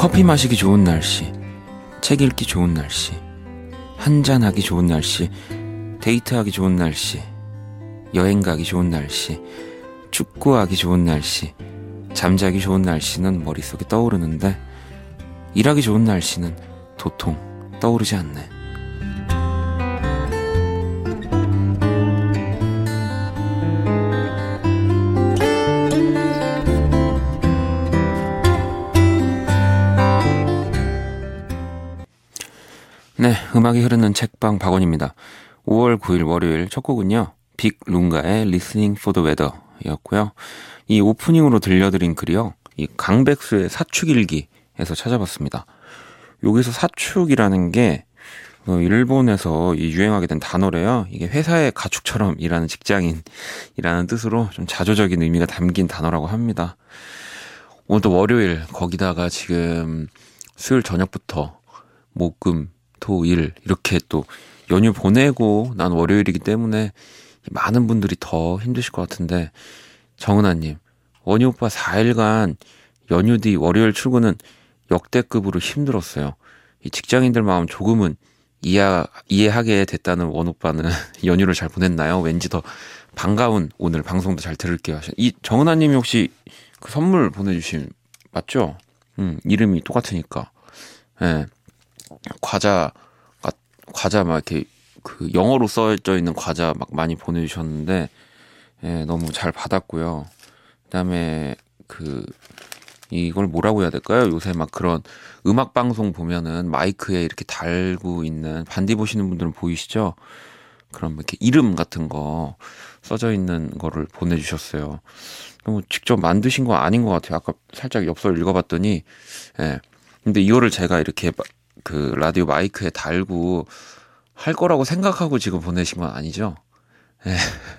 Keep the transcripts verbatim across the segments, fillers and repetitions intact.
커피 마시기 좋은 날씨, 책 읽기 좋은 날씨, 한잔하기 좋은 날씨, 데이트하기 좋은 날씨, 여행 가기 좋은 날씨, 축구하기 좋은 날씨, 잠자기 좋은 날씨는 머릿속에 떠오르는데 일하기 좋은 날씨는 도통 떠오르지 않네. 네, 음악이 흐르는 책방 박원입니다. 오월 구일 월요일 첫 곡은요, 빅 룽가의 Listening for the Weather 였고요. 이 오프닝으로 들려드린 글이요, 이 강백수의 사축일기에서 찾아봤습니다. 여기서 사축이라는 게 일본에서 이 유행하게 된 단어래요. 이게 회사의 가축처럼 일하는 직장인이라는 뜻으로 좀 자조적인 의미가 담긴 단어라고 합니다. 오늘도 월요일, 거기다가 지금 수요일 저녁부터 목금 토, 일 이렇게 또 연휴 보내고 난 월요일이기 때문에 많은 분들이 더 힘드실 것 같은데, 정은아님, 원희 오빠 사 일간 연휴 뒤 월요일 출근은 역대급으로 힘들었어요. 이 직장인들 마음 조금은 이해, 이해하게 됐다는 원 오빠는 연휴를 잘 보냈나요? 왠지 더 반가운 오늘 방송도 잘 들을게요. 이 정은아님이 혹시 그 선물 보내주신 맞죠? 음, 이름이 똑같으니까. 예. 네. 과자, 과자 막 이렇게 그 영어로 써져 있는 과자 막 많이 보내주셨는데, 예, 너무 잘 받았고요. 그다음에 그 이걸 뭐라고 해야 될까요? 요새 막 그런 음악 방송 보면은 마이크에 이렇게 달고 있는, 반디 보시는 분들은 보이시죠? 그런 이렇게 이름 같은 거 써져 있는 거를 보내주셨어요. 너무 직접 만드신 거 아닌 것 같아요. 아까 살짝 엽서를 읽어봤더니, 예. 근데 이거를 제가 이렇게 그 라디오 마이크에 달고 할 거라고 생각하고 지금 보내신 건 아니죠? 네.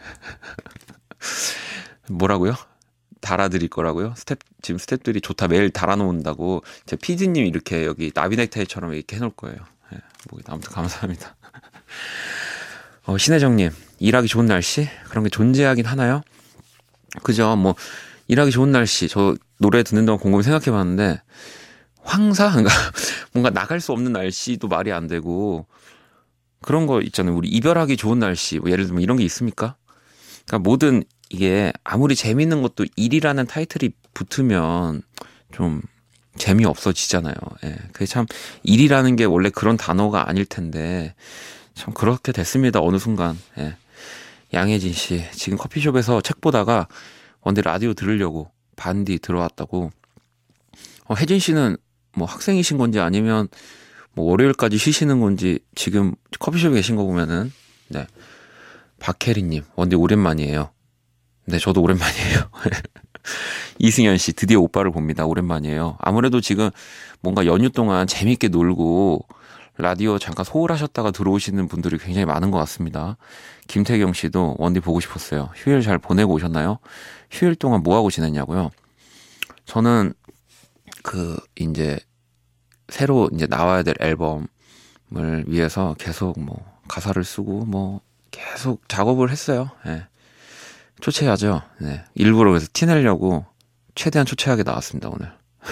뭐라고요? 달아드릴 거라고요? 스텝, 지금 스텝들이 좋다 매일 달아놓는다고 제 피디님 이렇게 여기 나비넥타이처럼 이렇게 해놓을 거예요. 네. 뭐 아무튼 감사합니다. 어, 신혜정님, 일하기 좋은 날씨? 그런 게 존재하긴 하나요? 그죠? 뭐 일하기 좋은 날씨, 저 노래 듣는 동안 곰곰이 생각해봤는데 황사? 그러니까 뭔가 나갈 수 없는 날씨도 말이 안 되고, 그런 거 있잖아요. 우리 이별하기 좋은 날씨, 뭐 예를 들면 이런 게 있습니까? 그러니까 모든 이게 아무리 재밌는 것도 일이라는 타이틀이 붙으면 좀 재미없어지잖아요. 예. 그게 참, 일이라는 게 원래 그런 단어가 아닐 텐데 참 그렇게 됐습니다. 어느 순간. 예. 양혜진 씨, 지금 커피숍에서 책 보다가 원래 라디오 들으려고 반디 들어왔다고. 어, 혜진 씨는 뭐 학생이신 건지 아니면 뭐 월요일까지 쉬시는 건지 지금 커피숍에 계신 거 보면은, 네. 박혜리님, 원디 오랜만이에요. 네, 저도 오랜만이에요. 이승현 씨, 드디어 오빠를 봅니다. 오랜만이에요. 아무래도 지금 뭔가 연휴 동안 재밌게 놀고 라디오 잠깐 소홀하셨다가 들어오시는 분들이 굉장히 많은 것 같습니다. 김태경 씨도 원디 보고 싶었어요. 휴일 잘 보내고 오셨나요? 휴일 동안 뭐 하고 지냈냐고요? 저는 그 이제 새로 이제 나와야 될 앨범을 위해서 계속 뭐 가사를 쓰고 뭐 계속 작업을 했어요. 네. 초췌하죠. 네. 일부러 그래서 티내려고 최대한 초췌하게 나왔습니다, 오늘.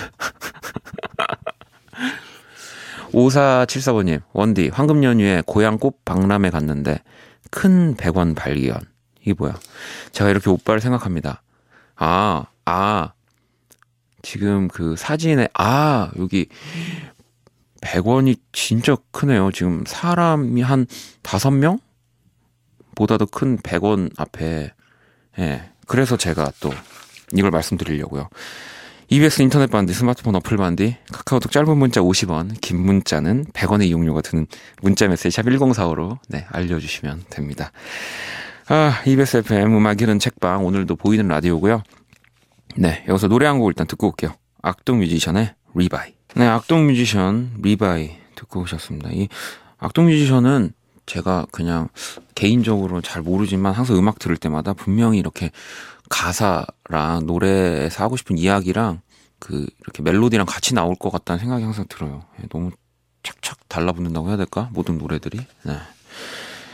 오사칠사번님, 원디, 황금 연휴에 고향 꽃 박람회 갔는데 큰 백원 발견. 이게 뭐야? 제가 이렇게 오빠를 생각합니다. 아, 아, 지금 그 사진에, 아, 여기 백원이 진짜 크네요. 지금 사람이 한 다섯 명? 보다도 큰 백원 앞에. 예. 그래서 제가 또 이걸 말씀드리려고요. 이비에스 인터넷 반디, 스마트폰 어플 반디, 카카오톡 짧은 문자 오십 원, 긴 문자는 백 원의 이용료가 드는 문자 메시지 샵 일공사오로 네, 알려주시면 됩니다. 아, 이비에스 에프엠 음악 이른 책방, 오늘도 보이는 라디오고요. 네, 여기서 노래 한 곡 일단 듣고 올게요. 악동 뮤지션의 리바이. 네, 악동 뮤지션 리바이 듣고 오셨습니다. 이 악동 뮤지션은 제가 그냥 개인적으로 잘 모르지만 항상 음악 들을 때마다 분명히 이렇게 가사랑 노래에서 하고 싶은 이야기랑 그 이렇게 멜로디랑 같이 나올 것 같다는 생각이 항상 들어요. 너무 착착 달라붙는다고 해야 될까? 모든 노래들이. 네.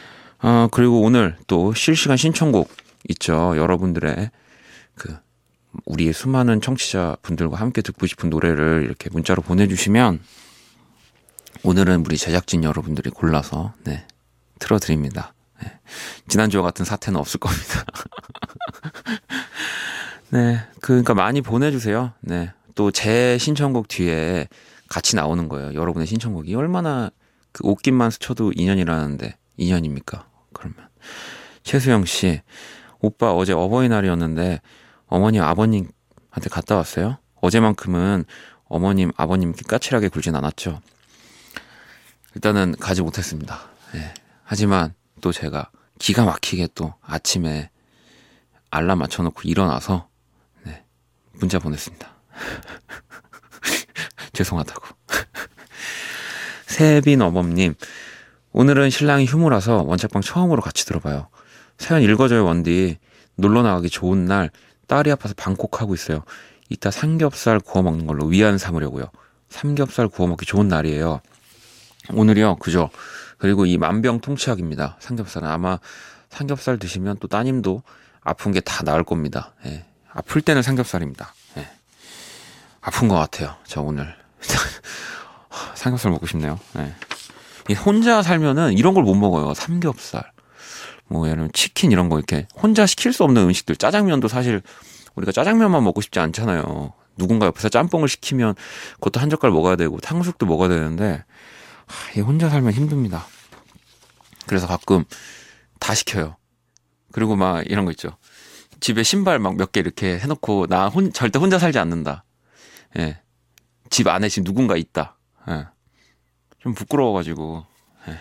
아, 그리고 오늘 또 실시간 신청곡 있죠. 여러분들의 그 우리 수많은 청취자분들과 함께 듣고 싶은 노래를 이렇게 문자로 보내주시면 오늘은 우리 제작진 여러분들이 골라서 네, 틀어드립니다. 네, 지난주와 같은 사태는 없을 겁니다. 네, 그러니까 많이 보내주세요. 네, 또 제 신청곡 뒤에 같이 나오는 거예요. 여러분의 신청곡이 얼마나 그 옷깃만 스쳐도 인연이라는데 인연입니까? 그러면 최수영 씨, 오빠 어제 어버이날이었는데 어머님 아버님한테 갔다 왔어요? 어제만큼은 어머님 아버님께 까칠하게 굴진 않았죠? 일단은 가지 못했습니다. 네. 하지만 또 제가 기가 막히게 또 아침에 알람 맞춰놓고 일어나서 네, 문자 보냈습니다. 죄송하다고. 세빈 어범님, 오늘은 신랑이 휴무라서 원짝방 처음으로 같이 들어봐요. 사연 읽어줘요 원디. 놀러 나가기 좋은 날 딸이 아파서 방콕하고 있어요. 이따 삼겹살 구워 먹는 걸로 위안 삼으려고요. 삼겹살 구워 먹기 좋은 날이에요. 오늘이요, 그죠? 그리고 이 만병통치약입니다. 삼겹살은 아마 삼겹살 드시면 또 따님도 아픈 게 다 나을 겁니다. 예. 아플 때는 삼겹살입니다. 예. 아픈 것 같아요. 저 오늘 삼겹살 먹고 싶네요. 예. 혼자 살면은 이런 걸 못 먹어요. 삼겹살, 뭐 예를 들면 치킨 이런 거 이렇게 혼자 시킬 수 없는 음식들. 짜장면도 사실 우리가 짜장면만 먹고 싶지 않잖아요. 누군가 옆에서 짬뽕을 시키면 그것도 한 젓갈 먹어야 되고 탕수육도 먹어야 되는데 하, 혼자 살면 힘듭니다. 그래서 가끔 다 시켜요. 그리고 막 이런 거 있죠. 집에 신발 막 몇 개 이렇게 해놓고 나 혼, 절대 혼자 살지 않는다. 예. 집 안에 지금 누군가 있다. 예. 좀 부끄러워가지고. 예.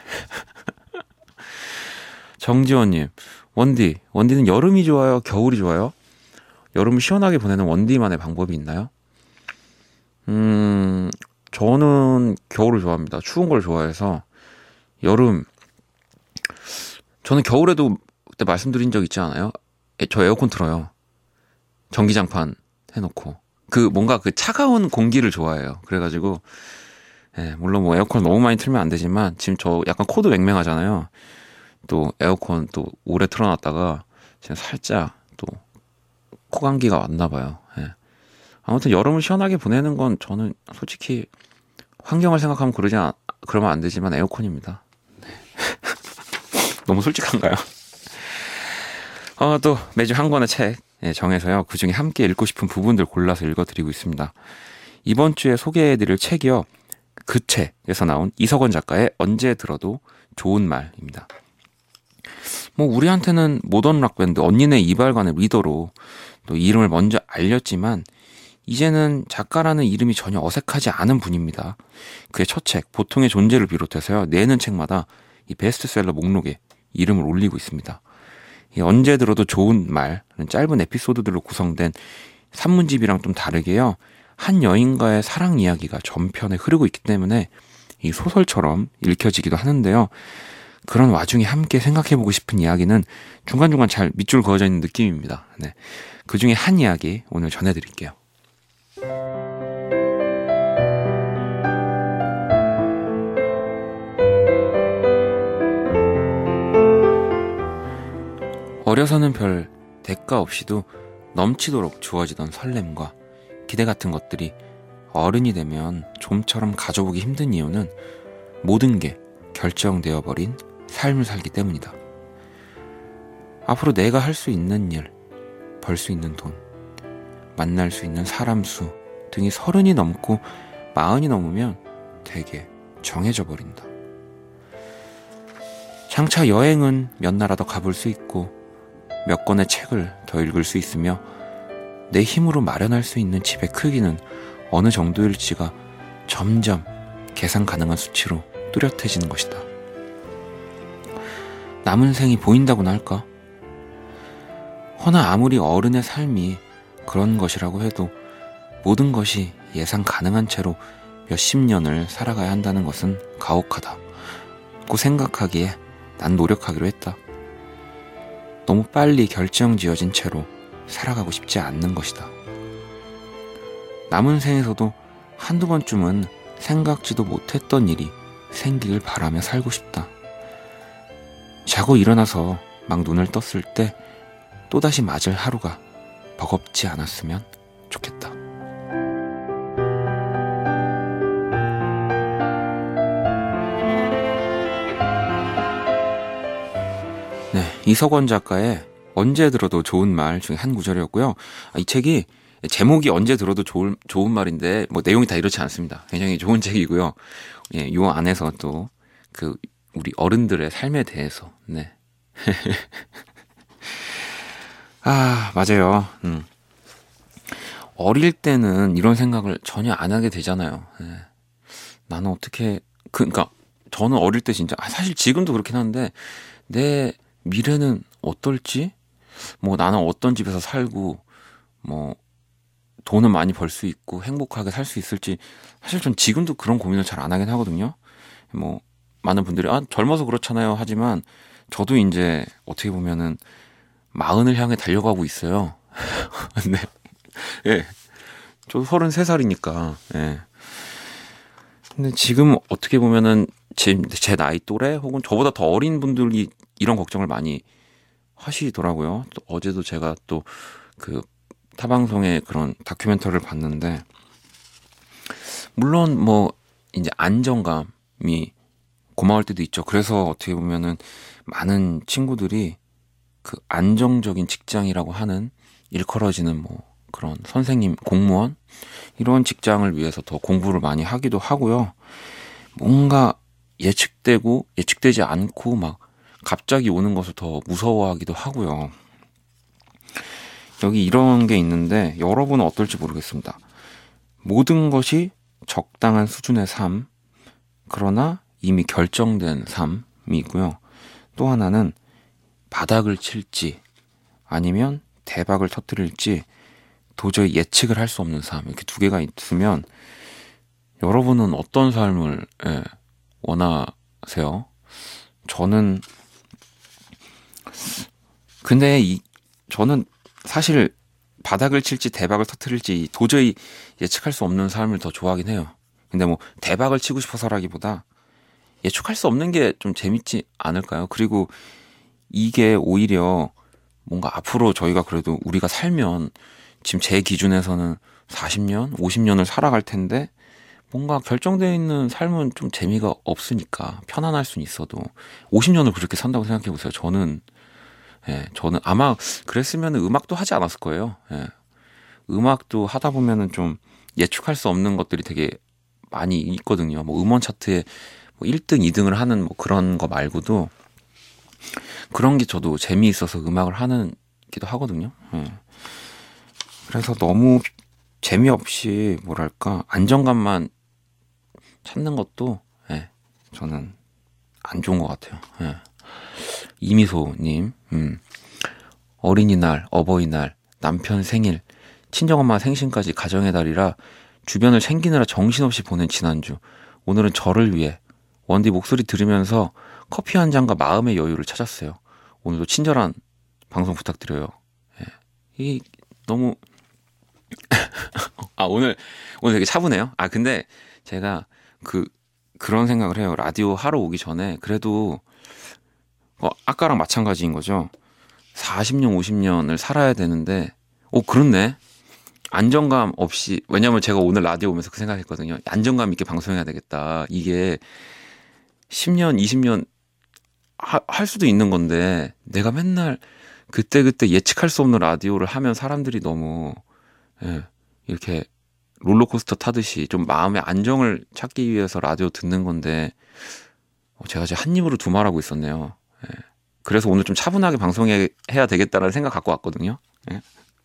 정지원님, 원디, 원디는 여름이 좋아요? 겨울이 좋아요? 여름을 시원하게 보내는 원디만의 방법이 있나요? 음, 저는 겨울을 좋아합니다. 추운 걸 좋아해서. 여름, 저는 겨울에도 그때 말씀드린 적 있지 않아요? 저 에어컨 틀어요. 전기장판 해놓고. 그 뭔가 그 차가운 공기를 좋아해요. 그래가지고, 예, 물론 뭐 에어컨 너무 많이 틀면 안 되지만, 지금 저 약간 코도 맹맹하잖아요. 또 에어컨 또 오래 틀어놨다가, 지금 살짝 또 코감기가 왔나 봐요. 예. 아무튼 여름을 시원하게 보내는 건 저는 솔직히 환경을 생각하면 그러지 않, 그러면 안 되지만 에어컨입니다. 네. 너무 솔직한가요? 어, 또 매주 한 권의 책 정해서요. 그중에 함께 읽고 싶은 부분들 골라서 읽어드리고 있습니다. 이번 주에 소개해드릴 책이요. 그 책에서 나온 이석원 작가의 언제 들어도 좋은 말입니다. 뭐 우리한테는 모던 락밴드 언니네 이발관의 리더로 또 이름을 먼저 알렸지만 이제는 작가라는 이름이 전혀 어색하지 않은 분입니다. 그의 첫 책 보통의 존재를 비롯해서요. 내는 책마다 이 베스트셀러 목록에 이름을 올리고 있습니다. 이 언제 들어도 좋은 말은 짧은 에피소드들로 구성된 산문집이랑 좀 다르게요. 한 여인과의 사랑 이야기가 전편에 흐르고 있기 때문에 이 소설처럼 읽혀지기도 하는데요. 그런 와중에 함께 생각해보고 싶은 이야기는 중간중간 잘 밑줄 그어져 있는 느낌입니다. 네. 그 중에 한 이야기 오늘 전해드릴게요. 어려서는 별 대가 없이도 넘치도록 주어지던 설렘과 기대 같은 것들이 어른이 되면 좀처럼 가져보기 힘든 이유는 모든 게 결정되어 버린 삶을 살기 때문이다. 앞으로 내가 할 수 있는 일, 벌 수 있는 돈, 만날 수 있는 사람 수 등이 서른이 넘고 마흔이 넘으면 되게 정해져 버린다. 장차 여행은 몇 나라 더 가볼 수 있고 몇 권의 책을 더 읽을 수 있으며 내 힘으로 마련할 수 있는 집의 크기는 어느 정도일지가 점점 계산 가능한 수치로 뚜렷해지는 것이다. 남은 생이 보인다고나 할까? 허나 아무리 어른의 삶이 그런 것이라고 해도 모든 것이 예상 가능한 채로 몇십 년을 살아가야 한다는 것은 가혹하다고 생각하기에 난 노력하기로 했다. 너무 빨리 결정지어진 채로 살아가고 싶지 않는 것이다. 남은 생에서도 한두 번쯤은 생각지도 못했던 일이 생기길 바라며 살고 싶다. 자고 일어나서 막 눈을 떴을 때 또다시 맞을 하루가 버겁지 않았으면 좋겠다. 네, 이석원 작가의 언제 들어도 좋은 말 중에 한 구절이었고요. 이 책이 제목이 언제 들어도 좋은, 좋은 말인데 뭐 내용이 다 이렇지 않습니다. 굉장히 좋은 책이고요. 예, 요 안에서 또 그 우리 어른들의 삶에 대해서 네. 아, 맞아요. 음. 어릴 때는 이런 생각을 전혀 안 하게 되잖아요. 네. 나는 어떻게 그, 그러니까 저는 어릴 때 진짜 아, 사실 지금도 그렇긴 한데 내 미래는 어떨지, 뭐 나는 어떤 집에서 살고 뭐 돈은 많이 벌 수 있고 행복하게 살 수 있을지 사실 전 지금도 그런 고민을 잘 안 하긴 하거든요. 뭐 많은 분들이 아 젊어서 그렇잖아요 하지만 저도 이제 어떻게 보면은 마흔을 향해 달려가고 있어요. 네. 예. 저 서른세 살이니까. 예. 근데 지금 어떻게 보면은 제, 제 나이 또래 혹은 저보다 더 어린 분들이 이런 걱정을 많이 하시더라고요. 또 어제도 제가 또 그 타방송의 그런 다큐멘터리를 봤는데 물론 뭐 이제 안정감이 고마울 때도 있죠. 그래서 어떻게 보면은 많은 친구들이 그 안정적인 직장이라고 하는 일컬어지는 뭐 그런 선생님, 공무원 이런 직장을 위해서 더 공부를 많이 하기도 하고요. 뭔가 예측되고 예측되지 않고 막 갑자기 오는 것을 더 무서워하기도 하고요. 여기 이런 게 있는데 여러분은 어떨지 모르겠습니다. 모든 것이 적당한 수준의 삶, 그러나 이미 결정된 삶이 있고요. 또 하나는 바닥을 칠지 아니면 대박을 터뜨릴지 도저히 예측을 할 수 없는 삶, 이렇게 두 개가 있으면 여러분은 어떤 삶을 예, 원하세요? 저는 근데 이 저는 사실 바닥을 칠지 대박을 터뜨릴지 도저히 예측할 수 없는 삶을 더 좋아하긴 해요. 근데 뭐 대박을 치고 싶어서라기보다 예측할 수 없는 게 좀 재밌지 않을까요? 그리고 이게 오히려 뭔가 앞으로 저희가 그래도 우리가 살면 지금 제 기준에서는 사십 년, 오십 년을 살아갈 텐데 뭔가 결정되어 있는 삶은 좀 재미가 없으니까 편안할 수는 있어도 오십 년을 그렇게 산다고 생각해 보세요. 저는 예, 저는 아마 그랬으면 음악도 하지 않았을 거예요. 예. 음악도 하다 보면은 좀 예측할 수 없는 것들이 되게 많이 있거든요. 뭐 음원 차트에 뭐 일 등, 이 등을 하는 뭐 그런 거 말고도 그런 게 저도 재미있어서 음악을 하는 기도 하거든요. 예. 그래서 너무 재미없이 뭐랄까 안정감만 찾는 것도 예, 저는 안 좋은 것 같아요. 예. 이미소님, 음. 어린이날, 어버이날, 남편 생일, 친정엄마 생신까지 가정의 달이라 주변을 챙기느라 정신없이 보낸 지난주. 오늘은 저를 위해 원디 목소리 들으면서 커피 한 잔과 마음의 여유를 찾았어요. 오늘도 친절한 방송 부탁드려요. 예. 이 너무 아 오늘 오늘 되게 차분해요. 아 근데 제가 그 그런 생각을 해요. 라디오 하러 오기 전에 그래도 어, 아까랑 마찬가지인 거죠. 사십 년, 오십 년을 살아야 되는데, 오, 그렇네. 안정감 없이, 왜냐면 제가 오늘 라디오 오면서 그 생각했거든요. 안정감 있게 방송해야 되겠다. 이게 십 년, 이십 년 하, 할 수도 있는 건데, 내가 맨날 그때그때 예측할 수 없는 라디오를 하면 사람들이 너무, 예, 이렇게 롤러코스터 타듯이 좀 마음의 안정을 찾기 위해서 라디오 듣는 건데, 제가 이제 한 입으로 두 말하고 있었네요. 예. 그래서 오늘 좀 차분하게 방송해야 되겠다라는 생각 갖고 왔거든요. 예.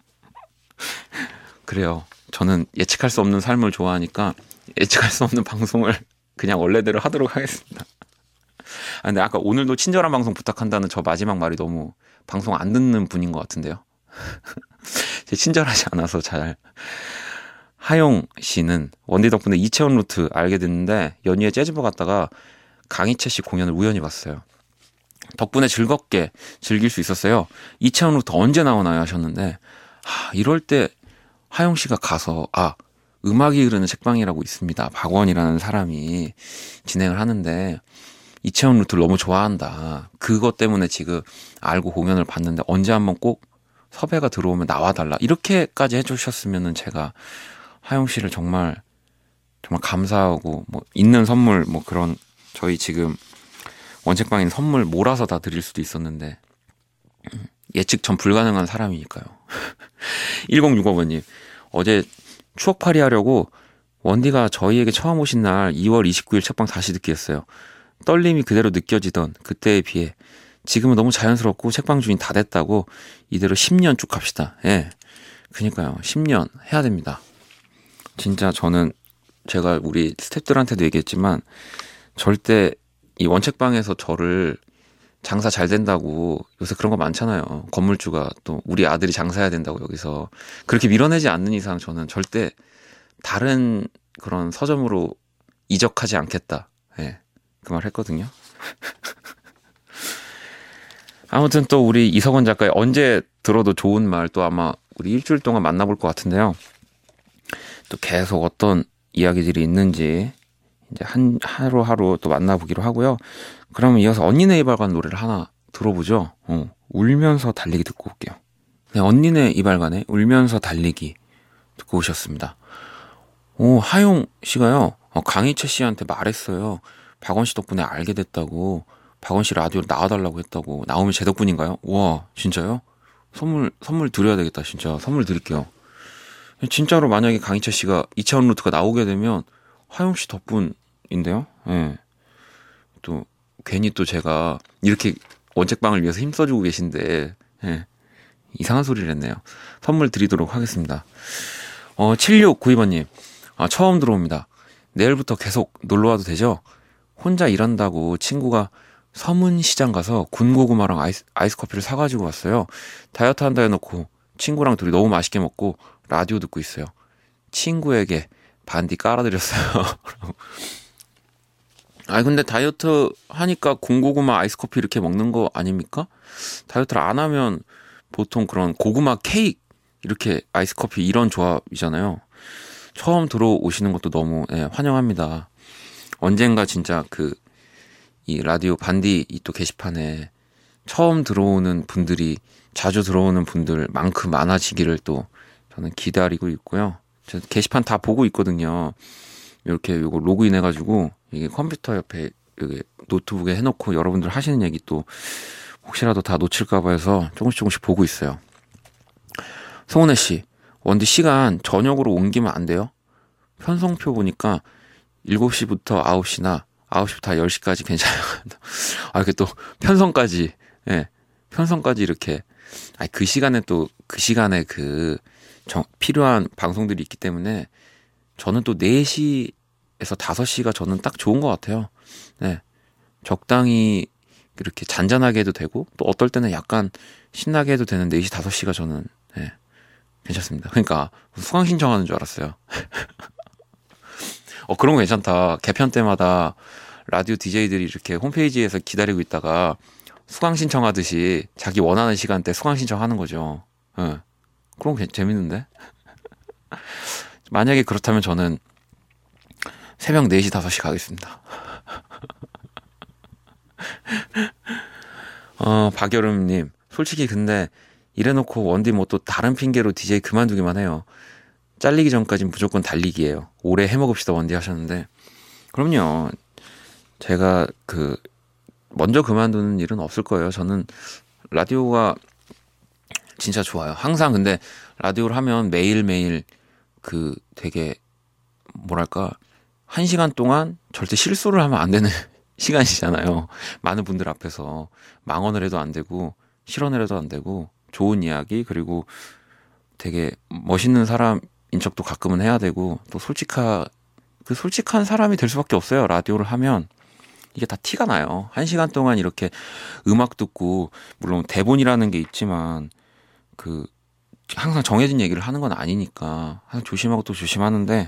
그래요. 저는 예측할 수 없는 삶을 좋아하니까 예측할 수 없는 방송을 그냥 원래대로 하도록 하겠습니다. 아, 근데 아까 오늘도 친절한 방송 부탁한다는 저 마지막 말이 너무 방송 안 듣는 분인 것 같은데요. 제 친절하지 않아서 잘. 하용 씨는 원디 덕분에 이채원 루트 알게 됐는데 연희에 재즈바 갔다가 강희채 씨 공연을 우연히 봤어요. 덕분에 즐겁게 즐길 수 있었어요. 이채원 루트 언제 나오나요 하셨는데 아, 이럴 때 하용 씨가 가서 아 음악이 흐르는 책방이라고 있습니다. 박원이라는 사람이 진행을 하는데 이채원 루트를 너무 좋아한다. 그것 때문에 지금 알고 공연을 봤는데 언제 한번 꼭 섭외가 들어오면 나와달라 이렇게까지 해주셨으면은 제가 하용 씨를 정말 정말 감사하고 뭐 있는 선물 뭐 그런 저희 지금 원책방에 있는 선물 몰아서 다 드릴 수도 있었는데 예측 전 불가능한 사람이니까요. 일공육오 번님 어제 추억팔이 하려고 원디가 저희에게 처음 오신 날 이월 이십구일 책방 다시 듣기 했어요. 떨림이 그대로 느껴지던 그때에 비해 지금은 너무 자연스럽고 책방 주인 다 됐다고 이대로 십 년 쭉 갑시다. 예, 그니까요. 십 년 해야 됩니다. 진짜 저는 제가 우리 스태프들한테도 얘기했지만 절대 이 원책방에서 저를 장사 잘 된다고 요새 그런 거 많잖아요. 건물주가 또 우리 아들이 장사해야 된다고 여기서 그렇게 밀어내지 않는 이상 저는 절대 다른 그런 서점으로 이적하지 않겠다. 예, 그 말 했거든요. 아무튼 또 우리 이석원 작가의 언제 들어도 좋은 말 또 아마 우리 일주일 동안 만나볼 것 같은데요. 또 계속 어떤 이야기들이 있는지 이제 한 하루하루 또 만나보기로 하고요. 그러면 이어서 언니네 이발관 노래를 하나 들어보죠. 어, 울면서 달리기 듣고 올게요. 네, 언니네 이발관의 울면서 달리기 듣고 오셨습니다. 오, 하용 씨가요. 어, 강희채 씨한테 말했어요. 박원 씨 덕분에 알게 됐다고. 박원 씨 라디오를 나와달라고 했다고. 나오면 제 덕분인가요? 와, 진짜요? 선물 선물 드려야 되겠다. 진짜 선물 드릴게요. 진짜로 만약에 강희채 씨가 이차원 루트가 나오게 되면 하용 씨 덕분인데요. 예. 또 괜히 또 제가 이렇게 원책방을 위해서 힘써주고 계신데 예. 이상한 소리를 했네요. 선물 드리도록 하겠습니다. 어, 칠육구이 번님 아, 처음 들어옵니다. 내일부터 계속 놀러와도 되죠? 혼자 일한다고 친구가 서문시장 가서 군고구마랑 아이스, 아이스 커피를 사가지고 왔어요. 다이어트 한다 해놓고 친구랑 둘이 너무 맛있게 먹고 라디오 듣고 있어요. 친구에게 반디 깔아드렸어요. 아 근데 다이어트 하니까 군고구마 아이스 커피 이렇게 먹는 거 아닙니까? 다이어트를 안 하면 보통 그런 고구마 케이크 이렇게 아이스 커피 이런 조합이잖아요. 처음 들어오시는 것도 너무 예, 환영합니다. 언젠가 진짜 그 이 라디오 반디 이 또 게시판에 처음 들어오는 분들이 자주 들어오는 분들만큼 많아지기를 또 저는 기다리고 있고요. 저 게시판 다 보고 있거든요. 이렇게 요거 로그인 해가지고 이게 컴퓨터 옆에 여기 노트북에 해놓고 여러분들 하시는 얘기 또 혹시라도 다 놓칠까봐 해서 조금씩 조금씩 보고 있어요. 송은혜 씨, 원디 시간 저녁으로 옮기면 안 돼요? 편성표 보니까 일곱 시부터 아홉 시나 아홉 시부터 열 시까지 괜찮아요. 아, 이렇게 또 편성까지, 예, 편성까지 이렇게, 아, 그 시간에 또, 그 시간에 그, 정, 필요한 방송들이 있기 때문에 저는 또 네 시에서 다섯 시가 저는 딱 좋은 것 같아요. 네. 적당히 이렇게 잔잔하게 해도 되고, 또 어떨 때는 약간 신나게 해도 되는 네 시, 다섯 시가 저는, 예, 괜찮습니다. 그러니까, 수강 신청하는 줄 알았어요. 어, 그런 거 괜찮다. 개편 때마다 라디오 디제이들이 이렇게 홈페이지에서 기다리고 있다가 수강 신청하듯이 자기 원하는 시간대 수강 신청하는 거죠. 예. 그런 거 재밌는데? 만약에 그렇다면 저는 새벽 네 시, 다섯 시 가겠습니다. 어, 박여름님, 솔직히 근데 이래놓고 원디 뭐 또 다른 핑계로 디제이 그만두기만 해요. 잘리기 전까진 무조건 달리기예요. 오래 해먹읍시다 원디 하셨는데 그럼요. 제가 그 먼저 그만두는 일은 없을 거예요. 저는 라디오가 진짜 좋아요. 항상 근데 라디오를 하면 매일매일 그 되게 뭐랄까 한 시간 동안 절대 실수를 하면 안 되는 시간이잖아요. 많은 분들 앞에서 망언을 해도 안 되고 실언을 해도 안 되고 좋은 이야기 그리고 되게 멋있는 사람 인척도 가끔은 해야 되고 또 솔직한 그 솔직한 사람이 될 수밖에 없어요. 라디오를 하면 이게 다 티가 나요. 한 시간 동안 이렇게 음악 듣고 물론 대본이라는 게 있지만 그 항상 정해진 얘기를 하는 건 아니니까 항상 조심하고 또 조심하는데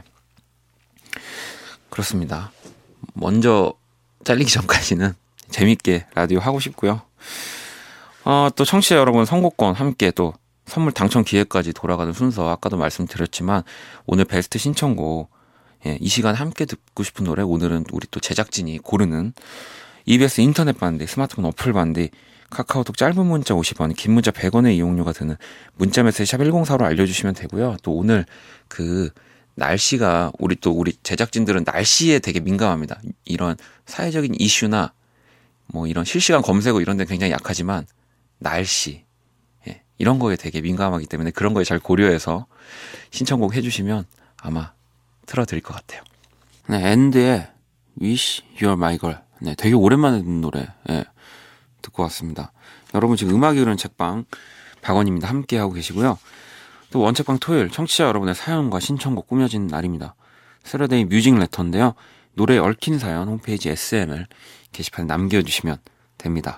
그렇습니다. 먼저 잘리기 전까지는 재밌게 라디오 하고 싶고요. 어, 또 청취자 여러분 선곡권 함께 또 선물 당첨 기회까지 돌아가는 순서 아까도 말씀드렸지만 오늘 베스트 신청곡 예, 이 시간 함께 듣고 싶은 노래 오늘은 우리 또 제작진이 고르는 이비에스 인터넷 반디 스마트폰 어플 반디 카카오톡 짧은 문자 오십 원, 긴 문자 백 원의 이용료가 드는 문자 메시지 샵 일공사로 알려주시면 되고요. 또 오늘 그 날씨가 우리 또 우리 제작진들은 날씨에 되게 민감합니다. 이런 사회적인 이슈나 뭐 이런 실시간 검색어 이런 데 굉장히 약하지만 날씨 예, 이런 거에 되게 민감하기 때문에 그런 거에 잘 고려해서 신청곡 해주시면 아마 틀어드릴 것 같아요. 네, 엔드의 Wish You're My Girl. 네, 되게 오랜만에 듣는 노래 예, 듣고 왔습니다. 여러분 지금 음악이 흐르는 책방 박원입니다. 함께 하고 계시고요. 또 원책방 토요일 청취자 여러분의 사연과 신청곡 꾸며진 날입니다. 세러데이 뮤직 레터인데요. 노래에 얽힌 사연 홈페이지 에스엠엘 게시판에 남겨주시면 됩니다.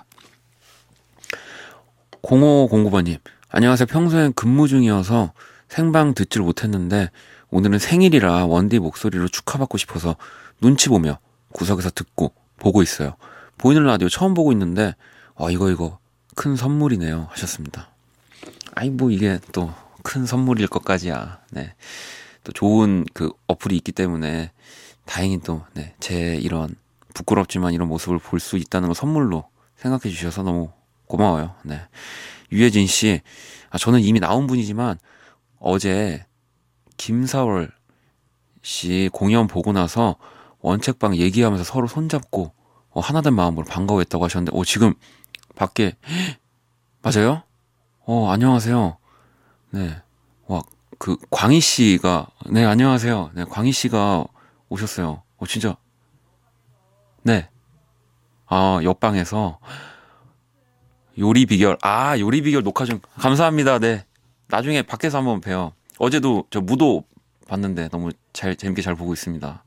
공오공구 번님 안녕하세요. 평소엔 근무 중이어서 생방 듣지를 못했는데 오늘은 생일이라 원디 목소리로 축하받고 싶어서 눈치 보며 구석에서 듣고 보고 있어요. 보이는 라디오 처음 보고 있는데 와 이거 이거 큰 선물이네요 하셨습니다. 아이 뭐 이게 또 큰 선물일 것까지야. 네. 또 좋은 그 어플이 있기 때문에 다행히 또 네, 제 이런 부끄럽지만 이런 모습을 볼 수 있다는 걸 선물로 생각해 주셔서 너무 고마워요. 네. 유혜진 씨, 아, 저는 이미 나온 분이지만 어제 김사월 씨 공연 보고 나서 원책방 얘기하면서 서로 손잡고 어, 하나된 마음으로 반가워했다고 하셨는데, 어, 지금 밖에 맞아요? 어, 안녕하세요. 네, 와, 그 광희 씨가 네 안녕하세요. 네, 광희 씨가 오셨어요. 어, 진짜. 네. 아, 옆방에서 요리 비결. 아, 요리 비결 녹화 중. 감사합니다. 네. 나중에 밖에서 한번 봬요. 어제도 저 무도 봤는데 너무 잘, 재밌게 잘 보고 있습니다.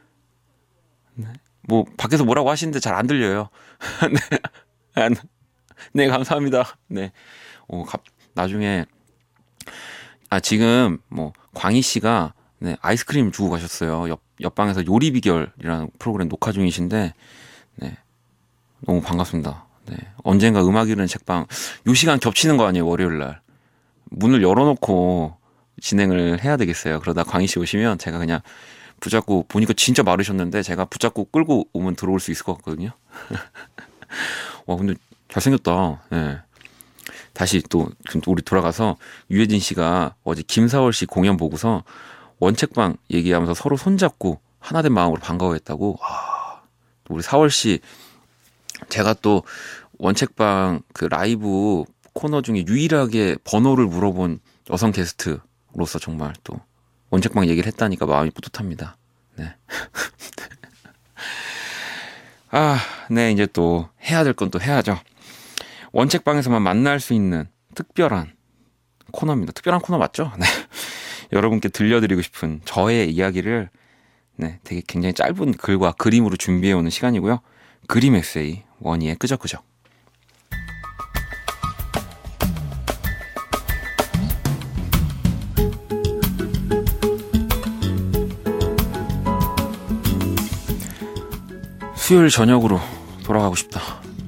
네. 뭐, 밖에서 뭐라고 하시는데 잘 안 들려요. 네. 네, 감사합니다. 네. 어, 갑, 나중에, 아, 지금, 뭐, 광희 씨가, 네, 아이스크림 주고 가셨어요. 옆, 옆방에서 요리 비결이라는 프로그램 녹화 중이신데, 네. 너무 반갑습니다. 네. 언젠가 음악이 흐르는 책방, 요 시간 겹치는 거 아니에요, 월요일 날. 문을 열어놓고 진행을 해야 되겠어요. 그러다 광희 씨 오시면 제가 그냥 붙잡고, 보니까 진짜 마르셨는데, 제가 붙잡고 끌고 오면 들어올 수 있을 것 같거든요. 와, 근데 잘생겼다. 네. 다시 또 우리 돌아가서 유혜진 씨가 어제 김사월 씨 공연 보고서 원책방 얘기하면서 서로 손잡고 하나된 마음으로 반가워했다고. 와, 우리 사월 씨 제가 또 원책방 그 라이브 코너 중에 유일하게 번호를 물어본 여성 게스트로서 정말 또 원책방 얘기를 했다니까 마음이 뿌듯합니다. 네. 아, 네, 이제 또 해야 될 건 또 해야죠. 원책방에서만 만날 수 있는 특별한 코너입니다. 특별한 코너 맞죠? 네. 여러분께 들려드리고 싶은 저의 이야기를 네, 되게 굉장히 짧은 글과 그림으로 준비해오는 시간이고요. 그림 에세이 원희의 끄적끄적. 수요일 저녁으로 돌아가고 싶다.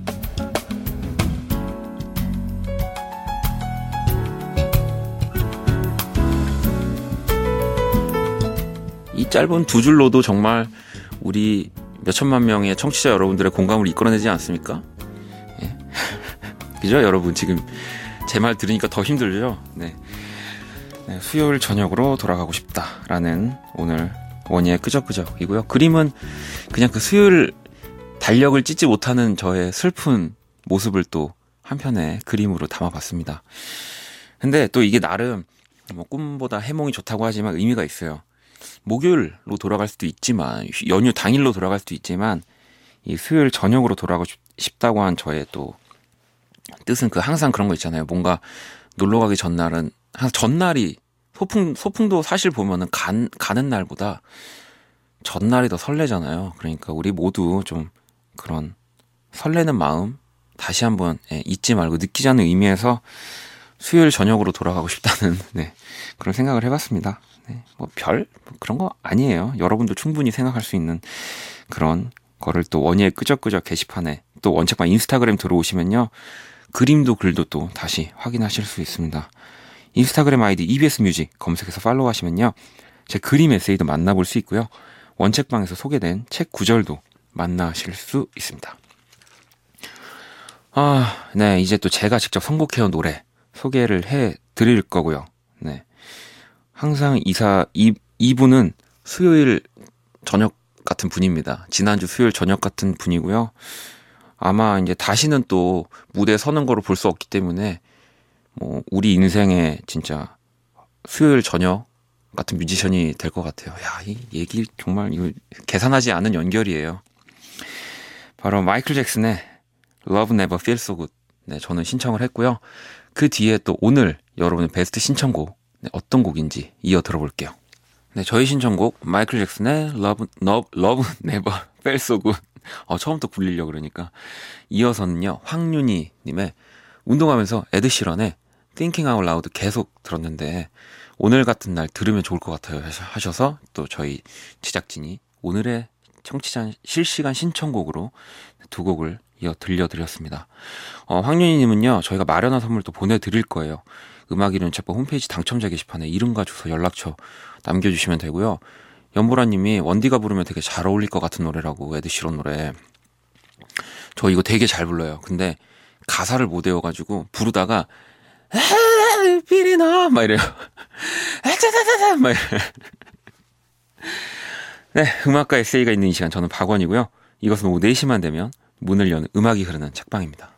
이 짧은 두 줄로도 정말 우리 몇천만 명의 청취자 여러분들의 공감을 이끌어내지 않습니까? 예. 그죠? 여러분 지금 제 말 들으니까 더 힘들죠? 네. 네, 수요일 저녁으로 돌아가고 싶다라는 오늘 원희의 끄적끄적이고요. 그림은 그냥 그 수요일 달력을 찢지 못하는 저의 슬픈 모습을 또 한편의 그림으로 담아봤습니다. 근데 또 이게 나름 뭐 꿈보다 해몽이 좋다고 하지만 의미가 있어요. 목요일로 돌아갈 수도 있지만 연휴 당일로 돌아갈 수도 있지만 이 수요일 저녁으로 돌아가고 싶다고 한 저의 또 뜻은 그 항상 그런 거 있잖아요. 뭔가 놀러 가기 전날은 항상 전날이 소풍 소풍도 사실 보면은 간, 가는 날보다 전날이 더 설레잖아요. 그러니까 우리 모두 좀 그런 설레는 마음 다시 한번 예, 잊지 말고 느끼자는 의미에서 수요일 저녁으로 돌아가고 싶다는 네, 그런 생각을 해봤습니다. 네, 뭐 별 뭐 그런 거 아니에요. 여러분도 충분히 생각할 수 있는 그런 거를 또 원희의 끄적끄적 게시판에 또 원책방 인스타그램 들어오시면요. 그림도 글도 또 다시 확인하실 수 있습니다. 인스타그램 아이디 이비에스 뮤직 검색해서 팔로우 하시면요. 제 그림 에세이도 만나볼 수 있고요. 원책방에서 소개된 책 구절도 만나실 수 있습니다. 아, 네, 이제 또 제가 직접 선곡해온 노래 소개를 해 드릴 거고요. 네. 항상 이사, 이, 이분은 수요일 저녁 같은 분입니다. 지난주 수요일 저녁 같은 분이고요. 아마 이제 다시는 또 무대에 서는 거를 볼 수 없기 때문에 뭐 우리 인생에 진짜 수요일 저녁 같은 뮤지션이 될 것 같아요. 야, 이 얘기 정말 이거 계산하지 않은 연결이에요. 바로 마이클 잭슨의 Love Never Feels So Good. 네, 저는 신청을 했고요. 그 뒤에 또 오늘 여러분의 베스트 신청곡 네, 어떤 곡인지 이어 들어볼게요. 네, 저희 신청곡 마이클 잭슨의 Love, Love, Love Never Felt So Good. 어, 처음부터 굴리려고 그러니까. 이어서는요, 황윤희 님의 운동하면서 에드 시런의 Thinking Out Loud 계속 들었는데 오늘 같은 날 들으면 좋을 것 같아요 하셔서 또 저희 제작진이 오늘의 청취자 실시간 신청곡으로 두 곡을 이어 들려드렸습니다. 어, 황윤희 님은요, 저희가 마련한 선물 또 보내드릴 거예요. 음악 이론 책방 홈페이지 당첨자 게시판에 이름과 주소, 연락처 남겨주시면 되고요. 연보라 님이 원디가 부르면 되게 잘 어울릴 것 같은 노래라고, 에드시런 노래. 저 이거 되게 잘 불러요. 근데 가사를 못 외워가지고 부르다가 비리나 막 이래요. 막 이래요. 네, 음악과 에세이가 있는 이 시간, 저는 박원이고요. 이것은 오후 네 시만 되면 문을 여는 음악이 흐르는 책방입니다.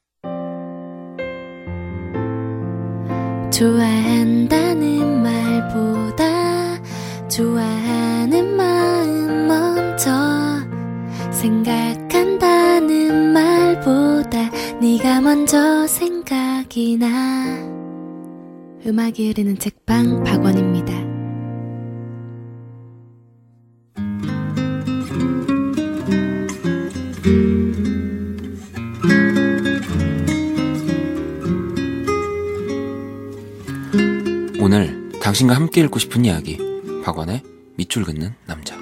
좋아한다는 말보다 좋아하는 마음 먼저 생각한다는 말보다 네가 먼저 생각이 나. 음악이 흐르는 책방 박원입니다. 오늘 당신과 함께 읽고 싶은 이야기, 박원의 밑줄 긋는 남자.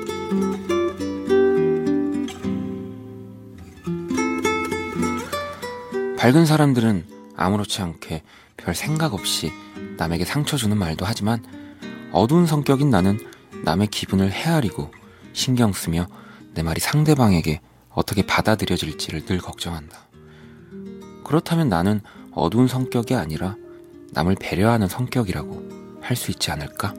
밝은 사람들은 아무렇지 않게 별 생각 없이 남에게 상처 주는 말도 하지만 어두운 성격인 나는 남의 기분을 헤아리고 신경 쓰며 내 말이 상대방에게 어떻게 받아들여질지를 늘 걱정한다. 그렇다면 나는 어두운 성격이 아니라 남을 배려하는 성격이라고 할 수 있지 않을까?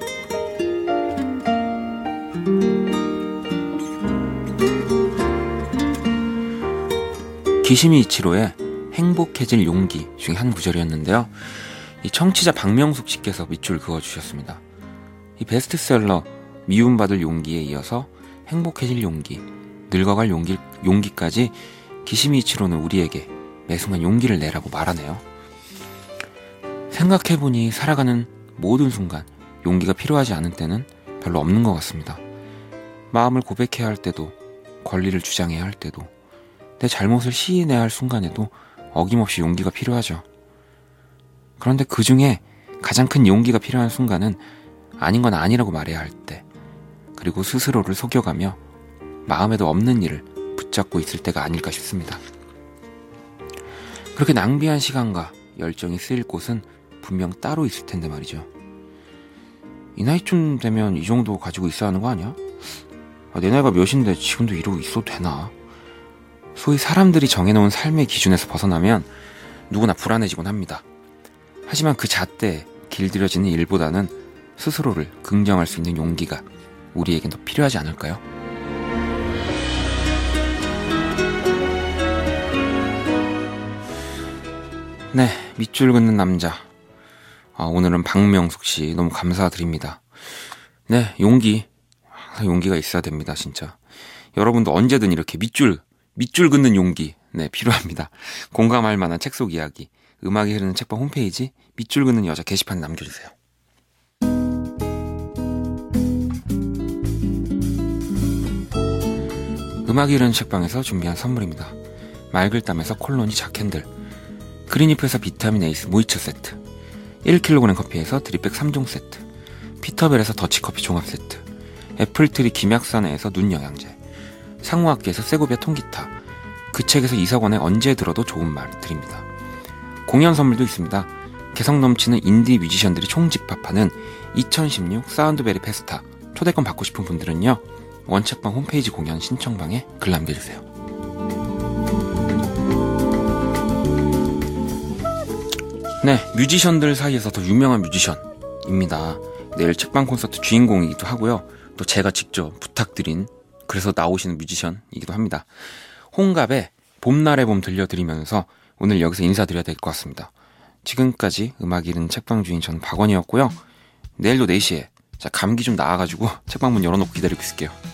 기시미 이치로의 행복해질 용기 중에 한 구절이었는데요. 이 청취자 박명숙 씨께서 밑줄 그어주셨습니다. 이 베스트셀러 미움받을 용기에 이어서 행복해질 용기, 늙어갈 용기, 용기까지 기시미 이치로는 우리에게 매 순간 용기를 내라고 말하네요. 생각해보니 살아가는 모든 순간 용기가 필요하지 않은 때는 별로 없는 것 같습니다. 마음을 고백해야 할 때도, 권리를 주장해야 할 때도, 내 잘못을 시인해야 할 순간에도 어김없이 용기가 필요하죠. 그런데 그 중에 가장 큰 용기가 필요한 순간은 아닌 건 아니라고 말해야 할 때, 그리고 스스로를 속여가며 마음에도 없는 일을 붙잡고 있을 때가 아닐까 싶습니다. 그렇게 낭비한 시간과 열정이 쓰일 곳은 분명 따로 있을 텐데 말이죠. 이 나이쯤 되면 이 정도 가지고 있어야 하는 거 아니야? 아, 내 나이가 몇인데 지금도 이러고 있어도 되나? 소위 사람들이 정해놓은 삶의 기준에서 벗어나면 누구나 불안해지곤 합니다. 하지만 그 잣대에 길들여지는 일보다는 스스로를 긍정할 수 있는 용기가 우리에겐 더 필요하지 않을까요? 네, 밑줄 긋는 남자. 아, 오늘은 박명숙 씨 너무 감사드립니다. 네, 용기. 항상 용기가 있어야 됩니다, 진짜. 여러분도 언제든 이렇게 밑줄, 밑줄 긋는 용기, 네, 필요합니다. 공감할 만한 책 속 이야기, 음악이 흐르는 책방 홈페이지 밑줄 긋는 여자 게시판에 남겨주세요. 음악이 흐르는 책방에서 준비한 선물입니다. 말글담에서 콜로니 자캔들, 그린잎에서 비타민 에이스 모이처 세트, 일 킬로그램 커피에서 드립백 삼 종 세트, 피터벨에서 더치커피 종합 세트, 애플트리 김약산에서 눈영양제, 상호학계에서 세고비아 통기타, 그 책에서 이석원의 언제 들어도 좋은 말 드립니다. 공연 선물도 있습니다. 개성 넘치는 인디 뮤지션들이 총집합하는 이천십육 사운드베리 페스타, 초대권 받고 싶은 분들은요, 원책방 홈페이지 공연 신청방에 글 남겨주세요. 네, 뮤지션들 사이에서 더 유명한 뮤지션입니다. 내일 책방 콘서트 주인공이기도 하고요. 또 제가 직접 부탁드린, 그래서 나오시는 뮤지션이기도 합니다. 홍갑의 봄날의 봄 들려드리면서 오늘 여기서 인사드려야 될 것 같습니다. 지금까지 음악 읽는 책방 주인 저는 박원이었고요. 내일도 네 시에 자, 감기 좀 나아가지고 책방 문 열어놓고 기다리고 있을게요.